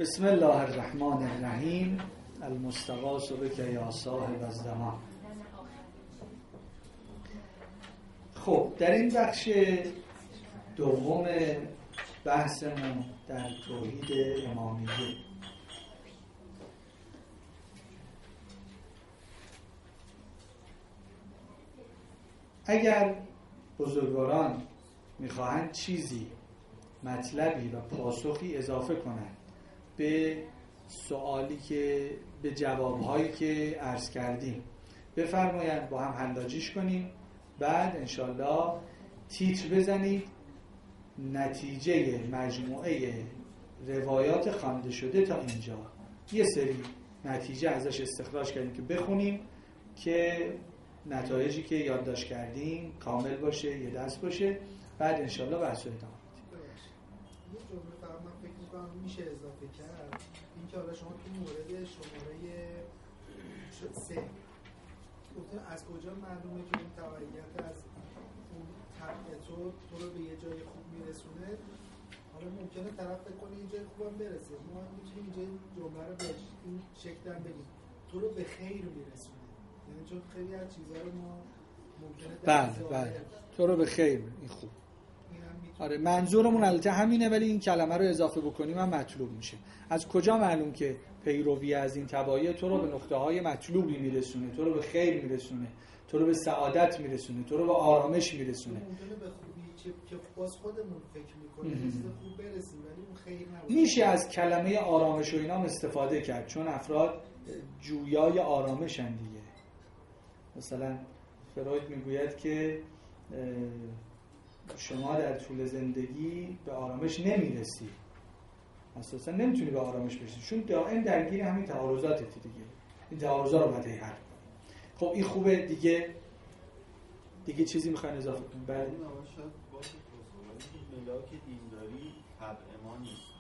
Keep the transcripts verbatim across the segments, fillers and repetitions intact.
بسم الله الرحمن الرحیم. المستغاث بک یا صاحب الزمان. خب در این بخش دوم بحثمون در توحید امامیه اگر بزرگواران میخواهند چیزی مطلبی و پاسخی اضافه کنند به سوالی که به جوابهایی که عرض کردیم بفرمایند، با هم حلاجیش کنیم، بعد انشالله تیتر بزنید نتیجه مجموعه روایات خوانده شده تا اینجا. یه سری نتیجه ازش استخراج کردیم که بخونیم که نتایجی که یادداشت کردیم کامل باشه، یه دست باشه، بعد انشالله بحث رو ادامه بدیم. یه جمله فقط من فکر می‌کنم میشه اضافه کرد، این که حالا شما تو مورد شماره سه گفتن از کجا معلومه که اون تبعیت از اون طبع تو تو رو به یه جای خوب میرسونه. حالا ممکنه طرف فکر کنه یه جای خوبم برسه، ما میتونیم اینجا جمله رو به این شکل هم بگیم تو رو به خیر میرسونه، یعنی چون خیلی از چیزا رو ما ممکنه بله بله تو رو به خیر. این خوب. آره منظورمون البته همینه، ولی این کلمه رو اضافه بکنیم هم مطلوب میشه. از کجا معلوم که پیروی از این تبعیت تو رو به نقطه های مطلوبی میرسونه، تو رو به خیر میرسونه، تو رو به سعادت میرسونه، تو رو به آرامش میرسونه؟ ممکنه به خوبی که باز خودمون فکر میکنیم چیز خوب برسیم ولی اون خیر نباشه. میشه از کلمه آرامش و اینا استفاده کرد چون افراد جویای آرامشن دیگه. مثلا فروید میگوید که شما در طول زندگی به آرامش نمیرسی، اساسا نمیتونی به آرامش برسی چون دائم درگیر همین تعارضاتتی دیگه. این تعارضا رو باید حل کنی. خب این خوبه دیگه. دیگه چیزی میخواین اضافه کنید؟ بله. شاید باشه توصیه ملاک دینداری طبع ما نیست.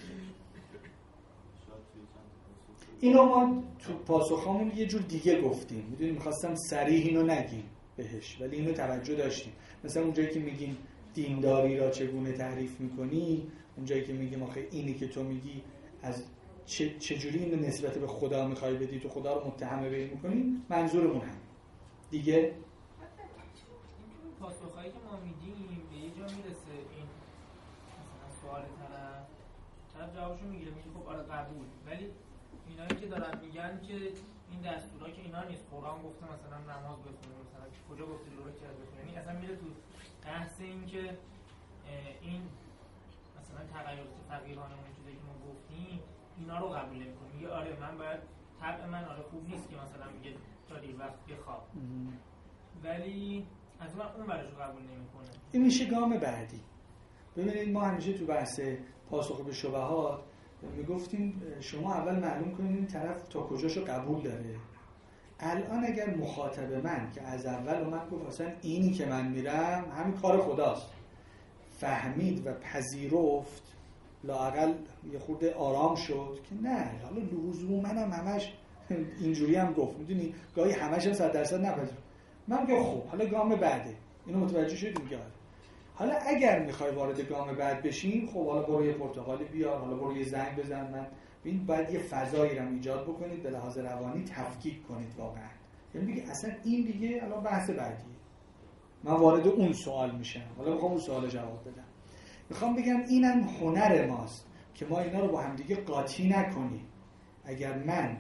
اینو ما تو پاسخامون یه جور دیگه گفتیم. میدونی میخواستم صریح اینو نگیم بهش، ولی اینو توجه داشتیم. مثلا اونجایی که میگیم دینداری را چگونه تعریف میکنی، اونجایی که میگیم آخه اینی که تو میگی از چه چجوری اینو نسبت به خدا میخوای بدی، تو خدا رو متهم به این میکنی، منظورمون هم دیگه. این پاسخایی که ما میدیم به یه جا میرسه، این مثلا سوال طرف طرف جوابشو میگیره، میگه خب آره قبول، ولی اینایی که دارن میگن که این دستورا که اینا نیست، قرآن گفته مثلا نماز بخونه، مثلا کجا گفته لوره که بخونه، یعنی اصلا میره تو بحث این که این مثلا تغیرات فقیرانه اون چیزایی که ما گفتیم اینا رو قبول نمی‌کنه. میگه آره من باید طبع من آره خوب نیست که مثلا میگه تا دیر وقت بخواب، ولی از اون اون برش رو قبول نمی‌کنه. این میشه گام بعدی. ببینید ما همیشه تو بحث پاسخ به شبهات میگفتیم شما اول معلوم کنید این طرف تا کجاشو قبول داره. الان اگر مخاطب من که از اول اومد گفت اصلا اینی که من میرم همین کار خداست، فهمید و پذیرفت، لااقل یه خورده آرام شد که نه حالا لزوما منم همش اینجوری هم گفت، میدونی گاهی همش هم صد درصد نپذیر. من میگم خب حالا گام بعده، اینو متوجه شدید دیگه. حالا اگر میخوای وارد گام بعد بشین، خب حالا برو یه پرتقالی بیار، حالا برو یه زنگ بزن، من ببین باید یه فضایی رو ایجاد بکنید به لحاظ روانی، تفکیک کنید واقعا. یعنی بگی اصلا این دیگه الان بحث بعدیه، من وارد اون سوال میشم، حالا میخوام اون سوال جواب بدم. میخوام بگم اینم هنر ماست که ما اینا رو با هم دیگه قاطی نکنیم. اگر من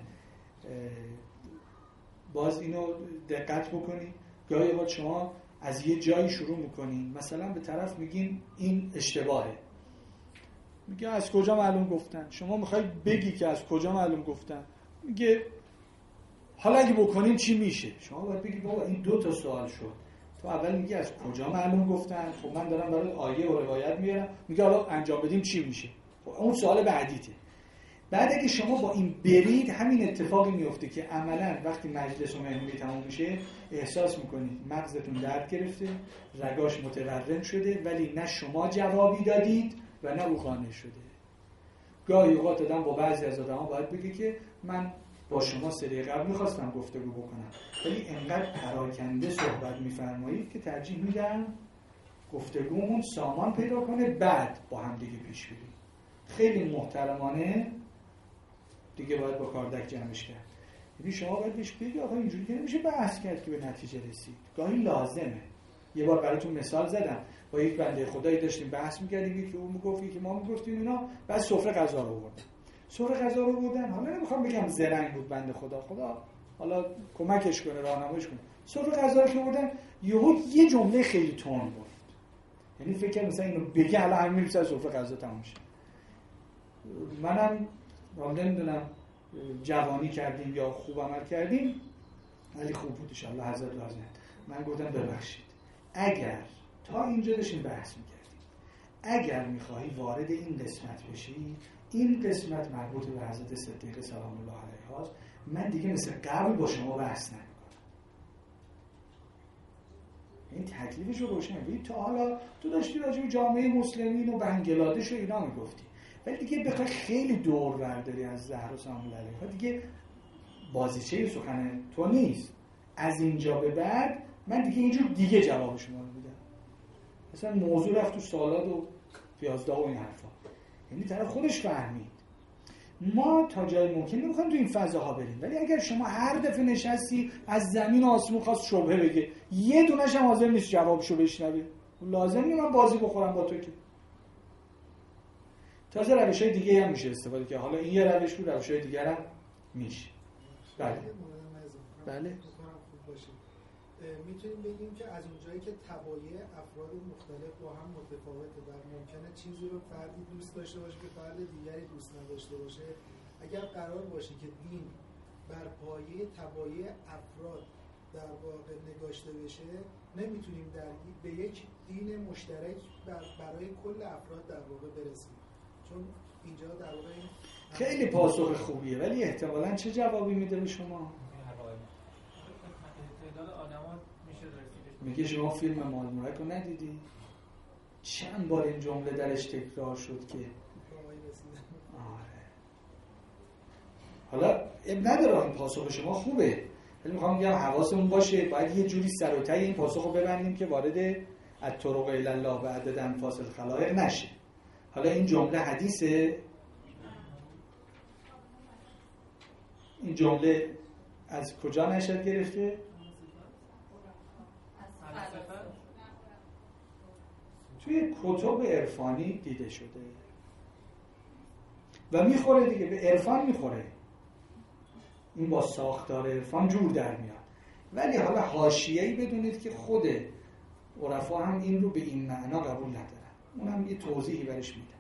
باز اینو دقت بکنید، گاهی وقت شما از یه جایی شروع میکنین، مثلا به طرف میگین این اشتباهه، میگه از کجا معلوم گفتن؟ شما میخوای بگی که از کجا معلوم گفتن، میگه حالا اگه بکنیم چی میشه؟ شما باید بگی بابا این دو تا سوال شد. تو اول میگی از کجا معلوم گفتن، خب من دارم برای آیه و روایت میارم، میگه حالا انجام بدیم چی میشه؟ خب اون سوال بعدیته. بعد اگه شما با این برید، همین اتفاقی میفته که عملا وقتی مجلس و مهمونی تموم میشه احساس میکنید مغزتون درد گرفته، رگاش متورم شده، ولی نه شما جوابی دادید و نه او قانع شده. گاهی اوقات آدم با بعضی از آدم‌ها باید بگه که من با شما سری قبل میخواستم گفتگو بکنم، ولی انقدر پراکنده صحبت میفرمایید که ترجیح میدم گفتگومون سامان پیدا کنه، بعد با هم دیگه پیش بریم. خیلی محترمانه دیگه باید با کاردک جمعش کرد. یعنی شما باید بهش بگید آقا اینجوری که نمیشه بحث کرد که به نتیجه رسید. گاهی لازمه. یه بار براتون مثال زدم، با یک بنده خدایی داشتیم بحث می‌کردیم، یکی اون میگفت یکی ما میگفتیم اینا، بعد سفره غذا رو آوردن. سفره غذا رو آوردن، حالا نمیخوام بگم زرنگ بود بنده خدا، خدا حالا کمکش کنه، راهنماییش کنه. سفره غذا رو که آوردن، یهو یه جمله خیلی تند گفت. یعنی فکر کنم مثلا اینو بگه الان همین میرسه سفره غذا تموم شه. منم حالا نمیدونم جوانی کردیم یا خوب عمل کردیم، ولی خوب بود ان شاء الله. حضرت لازم من گفتم ببخشید، اگر تا اینجا داشتیم بحث می‌کردیم، اگر می‌خواهی وارد این قسمت بشی، این قسمت مربوط به حضرت صدیقه سلام الله علیها است، من دیگه مثل قبل با شما بحث نمی‌کنم. این تکلیفش رو روشن بگید. تا حالا تو داشتی راجع به جامعه مسلمین و بنگلادش و اینا میگفتی، ولی دیگه بخوای خیلی دور برداری از زهرا سلام الله علیها، دیگه بازیچه سخن تو نیست. از اینجا به بعد من دیگه اینجور دیگه جواب شما رو میدم. مثلا موضوع رفت تو سالاد و پیازداغ و این حرفا، یعنی طرف خودش فهمید. ما تا جای ممکن نمیخوایم تو این فضاها بریم، ولی اگر شما هر دفعه نشستی از زمین و آسمون خواست شبهه بگه، یه دونش هم حاضر نیست جوابشو بشنوه، لازم نیست من بازی بخورم با تو که. تازه روش‌های دیگه هم میشه استفاده که حالا این یه روش بود، روش‌های دیگه هم میشه. بله بله میتونیم بگیم که از اونجایی که طبایع افراد مختلف با هم متفاوته و ممکنه چیزی رو فردی دوست داشته باشه که فرد دیگری دوست نداشته باشه، اگر قرار باشه که دین بر پایه طبایع افراد در واقع نگاشته بشه، نمیتونیم در به یک دین مشترک برای کل افراد در واقع برسیم. چون اینجا در واقع خیلی پاسخ خوبیه، ولی احتمالاً چه جوابی میده به شما؟ میگه شما فیلم مالمورک رو ندیدی؟ چند بار این جمله درش تکرار شد که آره. حالا اب نداره این پاسخ شما خوبه، ولی میخوام بگم حواسمون باشه، باید یه جوری سر و ته این پاسخ رو ببندیم که وارد الطرق الی الله و عدد انفاس الخلائق نشه. حالا این جمله حدیثه، این جمله از کجا نشد گرفته؟ توی کتب عرفانی دیده شده و میخوره دیگه، به عرفان میخوره، این با ساختار عرفان جور در میاد. ولی حالا حاشیه‌ای بدونید که خود عرفا هم این رو به این معنا قبول ندارن، اونم یه توضیحی برش میدم.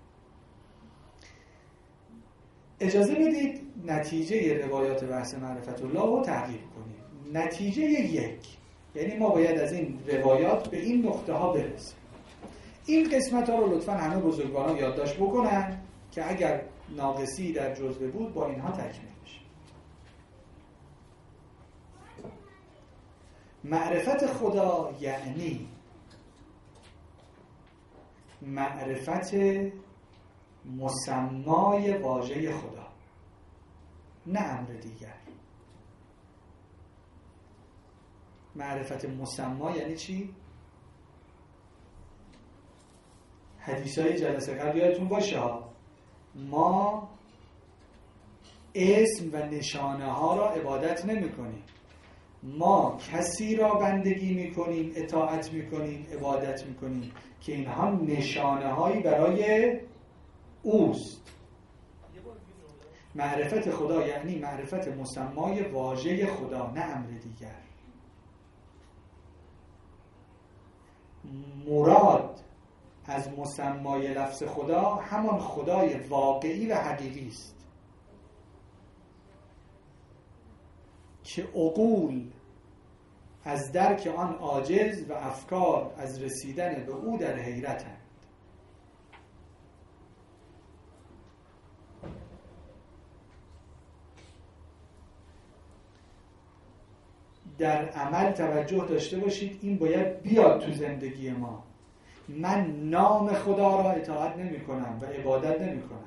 اجازه بدید نتیجه روایات بحث معرفت الله رو تحقیق کنیم. نتیجه یک، یعنی ما باید از این روایات به این نقطه ها برسیم. این قسمت ها رو لطفاً همه بزرگواران یادداشت بکنن که اگر ناقصی در جزوه بود با اینها تکمیل بشه. معرفت خدا یعنی معرفت مسمای واژه خدا، نه امر دیگر. معرفت مسما یعنی چی؟ حدیثای جلسه قبل یادتون باشه ها، ما اسم و نشانه ها را عبادت نمی کنیم، ما کسی را بندگی می کنیم، اطاعت می کنیم، عبادت می کنیم که اینها نشانه هایی برای اوست. معرفت خدا یعنی معرفت مسمای واژه خدا، نه امر دیگر. مراد از مسمای لفظ خدا همان خدای واقعی و حقیقی است که عقول از درک آن عاجز و افکار از رسیدن به او در حیرتند. در عمل توجه داشته باشید، این باید بیاد تو زندگی ما. من نام خدا را اطاعت نمی کنم و عبادت نمی کنم،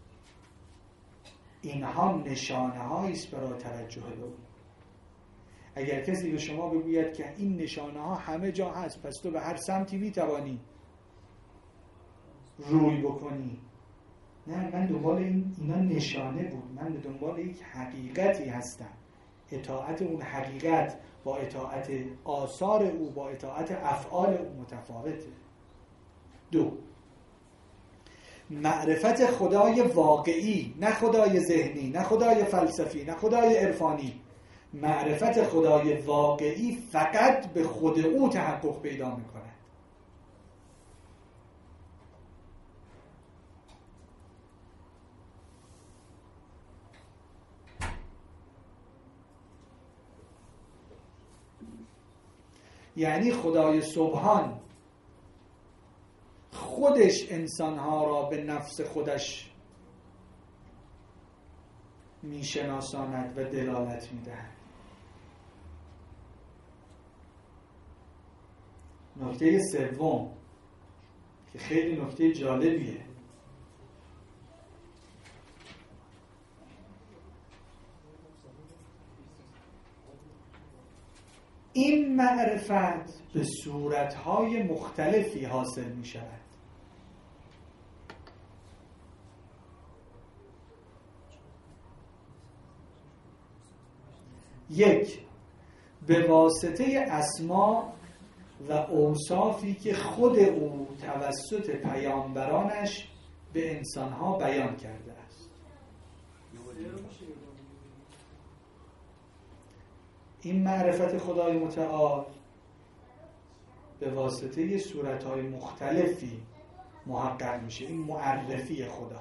اینها نشانه هایی است برای توجه به اون. اگر کسی به شما بگوید که این نشانه ها همه جا هست، پس تو به هر سمتی می توانی روی بکنی، نه من دنبال این اینا نشانه بود، من دنبال یک حقیقتی هستند. اطاعت اون حقیقت با اطاعت آثار او، با اطاعت افعال او متفاوته. دو، معرفت خدای واقعی، نه خدای ذهنی، نه خدای فلسفی، نه خدای عرفانی. معرفت خدای واقعی فقط به خود او تحقق پیدا میکند. یعنی خدای سبحان خودش انسانها را به نفس خودش میشناساند و دلالت میدهد. نکته سوم که خیلی نکته جالبیه، این معرفت به صورتهای مختلفی حاصل می شود. یک، به واسطه اسما و اوصافی که خود او توسط پیامبرانش به انسانها بیان کرده است. این معرفت خدای متعال به واسطه صورتهای مختلفی محقق میشه. این معرفی خدا.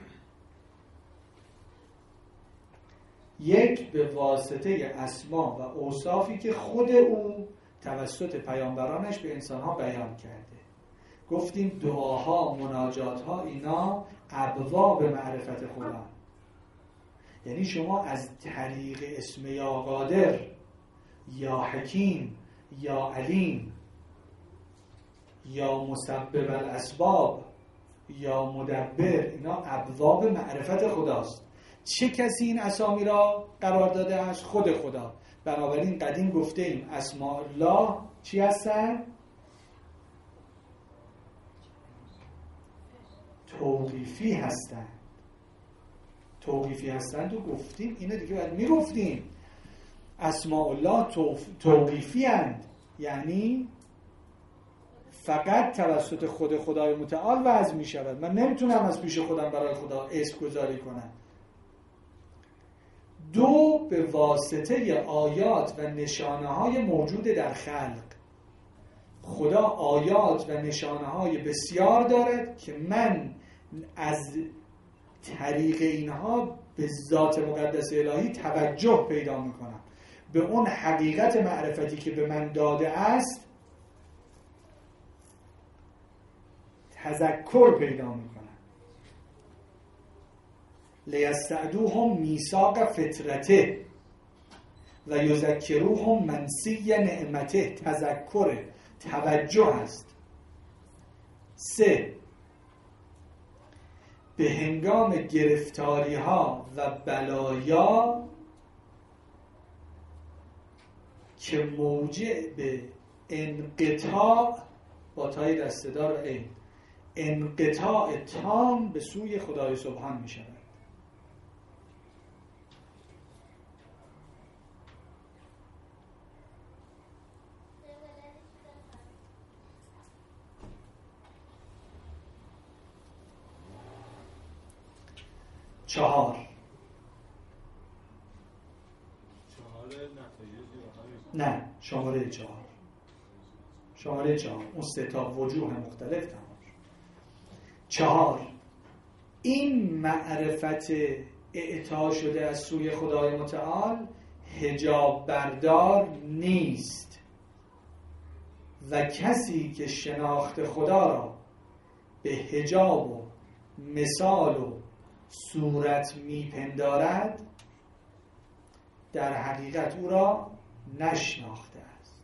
یک، به واسطه اسما و اوصافی که خود او توسط پیامبرانش به انسانها بیان کرده. گفتیم دعاها، مناجاتها، اینا ابواب معرفت خدا. یعنی شما از طریق اسم یا قادر یا حکیم یا علیم یا مسبب الاسباب یا مدبر، اینا ابواب معرفت خداست. چه کسی این اسامی را قرار داده است؟ خود خدا. بنابراین قدیم گفته ایم اسماء الله چی هستن؟ توقیفی هستن. توقیفی هستن تو گفتیم، اینو دیگه باید میگفتیم. اسماء الله توقیفی هستند، یعنی فقط توسط خود خدای متعال وضع می شود. من نمیتونم از پیش خودم برای خدا اسم گذاری کنم. دو، به واسطه آیات و نشانه های موجود در خلق. خدا آیات و نشانه های بسیار دارد که من از طریق اینها به ذات مقدس الهی توجه پیدا میکنم، به اون حقیقت معرفتی که به من داده است تذکر پیدا میکنم. لیستعدوهم میثاق فطرته و یذکروهم منسی نعمته. تذکر، توجه است. سه، به هنگام گرفتاری ها و بلایا که موجب به انقطاع با تای دستدار این انقطاع تام به سوی خدای سبحان می شود. چهار نه شماره چهار شماره چهار اون سه تا وجوه مختلف تمام. چهار، این معرفت اعطا شده از سوی خدای متعال حجاب بردار نیست و کسی که شناخت خدا را به حجاب و مثال و صورت میپندارد در حقیقت او را نشناخته است.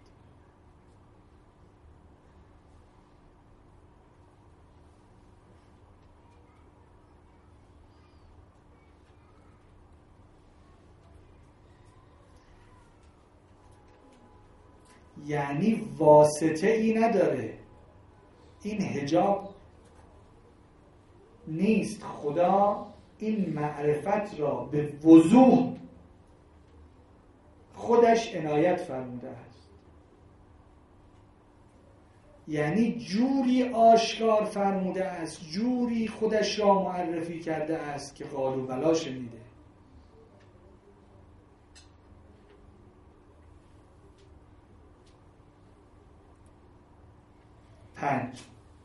یعنی واسطه ای نداره، این حجاب نیست. خدا این معرفت را به وضوح خودش عنایت فرموده است. یعنی جوری آشکار فرموده است، جوری خودش را معرفی کرده است که قال و بلا شنیده. پنج،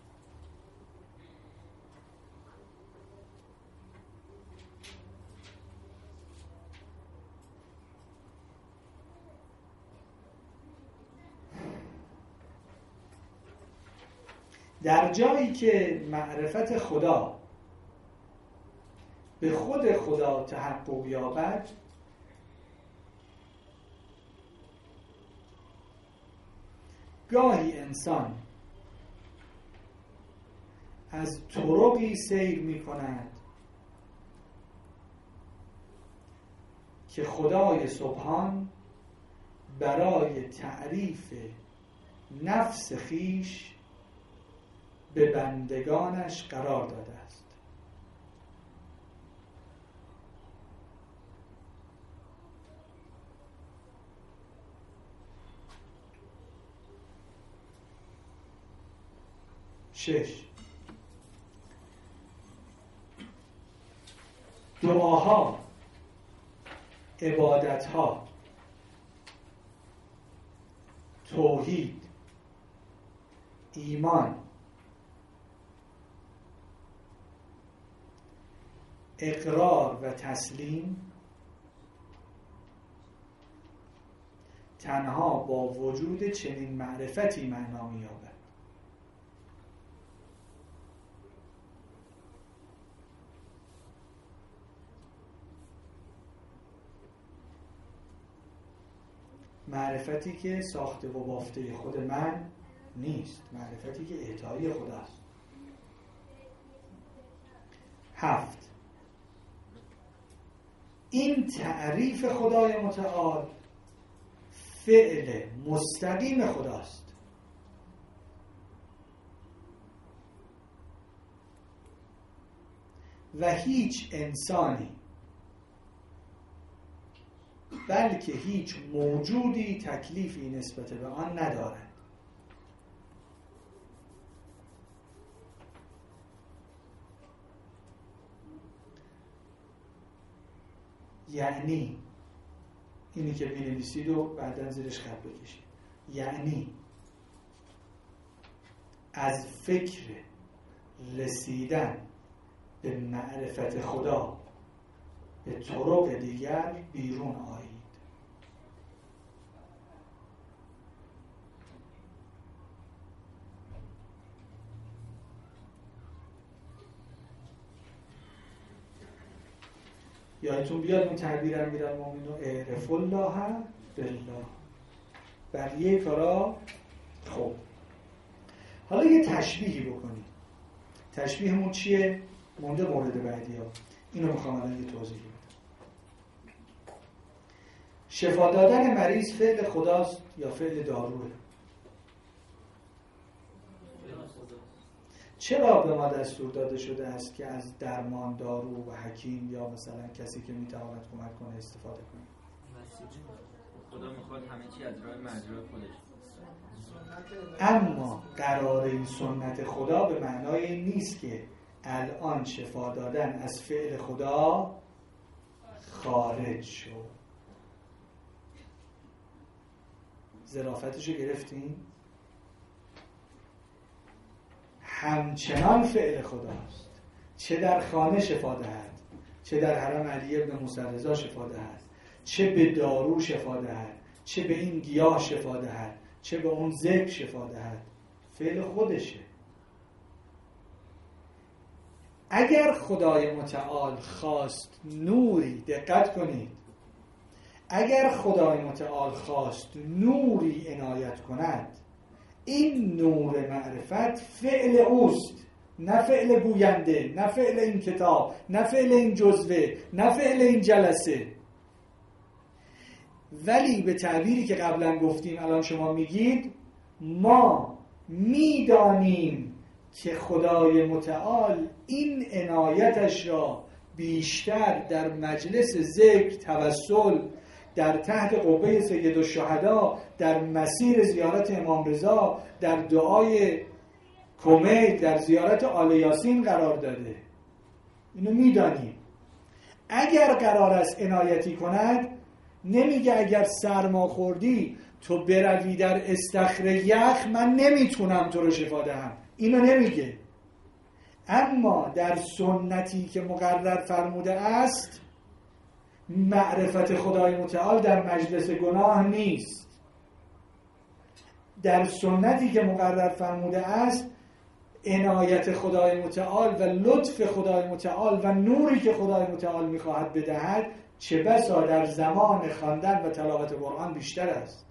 در جایی که معرفت خدا به خود خدا تحقق یابد، گاهی انسان از طرقی سیر می کند که خدای سبحان برای تعریف نفس خیش به بندگانش قرار داده است. شش، دعاها، عبادتها، توحید، ایمان، اقرار و تسلیم تنها با وجود چنین معرفتی معنا می‌یابد. معرفتی که ساخته و بافته خود من نیست، معرفتی که اعطایی خداست. هفت، این تعریف خدای متعال فعل مستقیم خداست. و هیچ انسانی بلکه هیچ موجودی تکلیفی نسبت به آن ندارد. یعنی اینی که می نویسید و بعداً زیرش خط بکشید، یعنی از فکر رسیدن به معرفت خدا به طرق دیگر بیرون آیید. یادتون بیاد اون تعبیرم میرن مومنون اعرف الله بالله، بقیه کارا. خب حالا یه تشبیهی بکنید. تشبیهمون چیه؟ مونده مورد بعدی ها، اینو میخوام الان یه توضیحی بدم. شفا دادن مریض فعل خداست یا فعل داروه؟ چرا به ما دستور داده شده است که از درمان دارو و حکیم یا مثلا کسی که میتواند کمک کنه استفاده کنیم؟ خدا میخواد همه چی از راه مجرای خودش. اما قرار این سنت خدا به معنای این نیست که الان شفا دادن از فعل خدا خارج شد. ظرافتشو گرفتین؟ همچنان فعل خداست، چه در خانه شفا دهد، چه در حرم علی ابن موسی رضا شفا دهد، چه به دارو شفا دهد، چه به این گیاه شفا دهد، چه به اون ذکر شفا دهد، فعل خودشه. اگر خدای متعال خواست نوری، دقت کنید، اگر خدای متعال خواست نوری عنایت کند، این نور معرفت فعل اوست، نه فعل گوینده، نه فعل این کتاب، نه فعل این جزوه، نه فعل این جلسه. ولی به تعبیری که قبلا گفتیم الان شما میگید، ما میدانیم که خدای متعال این عنایتش را بیشتر در مجلس ذکر، توسل، در تحت قبه سید الشهدا، در مسیر زیارت امام رضا، در دعای کمیل، در زیارت آل یاسین قرار داده. اینو میدانیم. اگر قرار است عنایتی کند، نمیگه اگر سرما خوردی تو بروی در استخر یخ من نمیتونم تو رو شفا دهم، اینو نمیگه. اما در سنتی که مقرر فرموده است معرفت خدای متعال در مجلس گناه نیست. در سنتی که مقرر فرموده است عنایت خدای متعال و لطف خدای متعال و نوری که خدای متعال میخواهد بدهد چه بسا در زمان خواندن و تلاوت قرآن بیشتر است.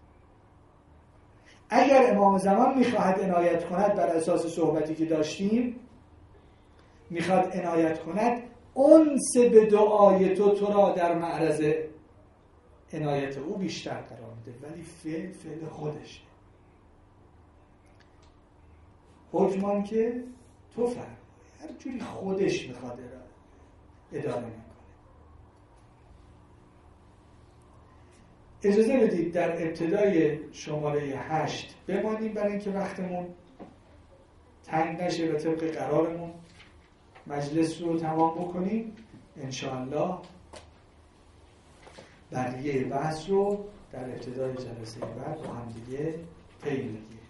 اگر امام زمان میخواهد عنایت کند بر اساس صحبتی که داشتیم، میخواد عنایت کند انس به دعای تو تو را در معرض عنایت او بیشتر قرار میده، ولی فعل فعل خودشه. حکمان که تو فرمایی، هر جوری خودش میخواد اداره میکنه. اجازه بدید در ابتدای شماره هشت بمانیم برای اینکه وقتمون تنگ نشه و طبق قرارمون مجلس رو تمام بکنیم. انشاءالله بقیه بحث رو در ابتدای جلسه بعد با هم دیگه پی میگیریم.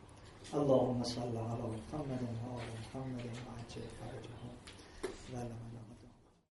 اللهم صل علی محمد و آل محمد و عجل فرجهم و